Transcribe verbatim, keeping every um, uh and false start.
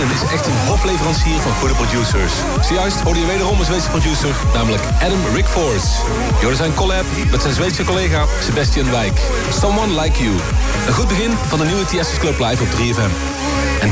Platinum is echt een hofleverancier van goede producers. Zojuist hoorde je wederom een Zweedse producer, namelijk Adam Rickford. Je hoorde zijn collab met zijn Zweedse collega Sebastian Wijk. Someone Like You. Een goed begin van de nieuwe Tiesto's Club Live op drie F M.